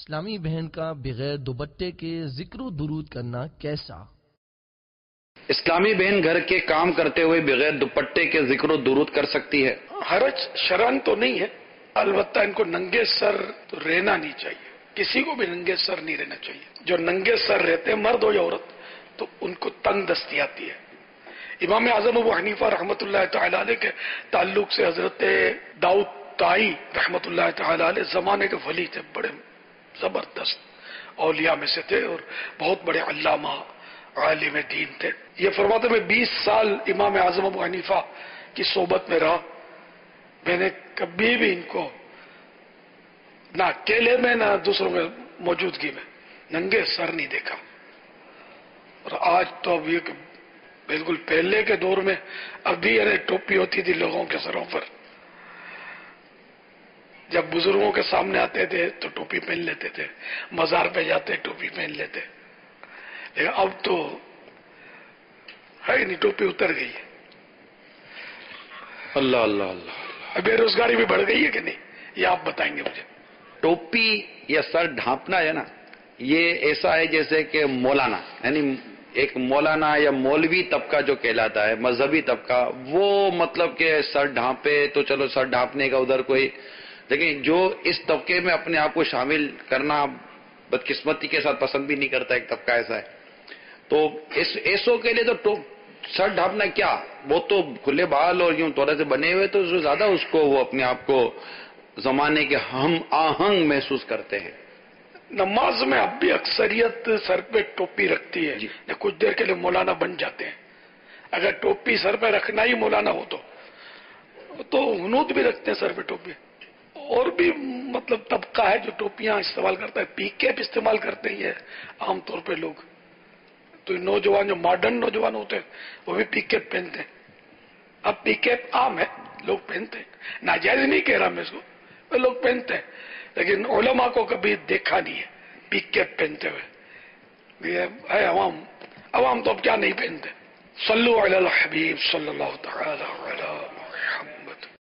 اسلامی بہن کا بغیر دوپٹے کے ذکر و درود کرنا کیسا؟ اسلامی بہن گھر کے کام کرتے ہوئے بغیر دوپٹے کے ذکر و درود کر سکتی ہے؟ حرج شرعن تو نہیں ہے، البتہ ان کو ننگے سر تو رہنا نہیں چاہیے، کسی کو بھی ننگے سر نہیں رہنا چاہیے۔ جو ننگے سر رہتے مرد ہو یا عورت تو ان کو تنگ دستی آتی ہے۔ امام اعظم ابو حنیفہ رحمۃ اللہ تعالی علیہ کے تعلق سے حضرت داؤد طائی رحمۃ اللہ تعالی علیہ زمانے کے ولی تھے، بڑے زبردست اولیاء میں سے تھے اور بہت بڑے علامہ عالم دین تھے۔ یہ فرماتے میں 20 سال امام اعظم ابو حنیفہ کی صحبت میں رہا، میں نے کبھی بھی ان کو نہ اکیلے میں نہ دوسروں میں موجودگی میں ننگے سر نہیں دیکھا۔ اور آج تو اب یہ بالکل پہلے کے دور میں ابھی ٹوپی ہوتی تھی لوگوں کے سروں پر، جب بزرگوں کے سامنے آتے تھے تو ٹوپی پہن لیتے تھے، مزار پہ جاتے ٹوپی پہن لیتے، لیکن اب تو ہے نہیں، ٹوپی اتر گئی ہے۔ اللہ اللہ اللہ۔ بے روزگاری بھی بڑھ گئی ہے کہ نہیں، یہ آپ بتائیں گے مجھے۔ ٹوپی یا سر ڈھانپنا ہے نا، یہ ایسا ہے جیسے کہ مولانا، یعنی ایک مولانا یا مولوی طبقہ جو کہلاتا ہے، مذہبی طبقہ، وہ مطلب کہ سر ڈھانپے تو چلو سر ڈھانپنے کا ادھر کوئی، لیکن جو اس طبقے میں اپنے آپ کو شامل کرنا بدقسمتی کے ساتھ پسند بھی نہیں کرتا، ایک طبقہ ایسا ہے، تو ایسوں کے لیے تو سر ڈھانپنا کیا، وہ تو کھلے بال اور یوں طورے سے بنے ہوئے، تو زیادہ اس کو وہ اپنے آپ کو زمانے کے ہم آہنگ محسوس کرتے ہیں۔ نماز میں اب بھی اکثریت سر پہ ٹوپی رکھتی ہے، کچھ دیر کے لیے مولانا بن جاتے ہیں۔ اگر ٹوپی سر پہ رکھنا ہی مولانا ہو تو ہنود بھی رکھتے ہیں سر پہ ٹوپی۔ اور بھی مطلب طبقہ ہے جو ٹوپیاں استعمال کرتا ہے، پی کیپ استعمال کرتے ہی ہے عام طور پہ لوگ، تو نوجوان جو ماڈرن نوجوان ہوتے ہیں وہ بھی پی کیپ پہنتے ہیں۔ اب پی کیپ عام ہے، لوگ پہنتے ہیں، ناجائز نہیں کہہ رہا میں اس کو، وہ لوگ پہنتے ہیں، لیکن علماء کو کبھی دیکھا نہیں ہے پی کیپ پہنتے ہوئے۔ یہ ہے عوام تو اب کیا نہیں پہنتے۔ صلو علی الحبیب صلی اللہ تعالی علی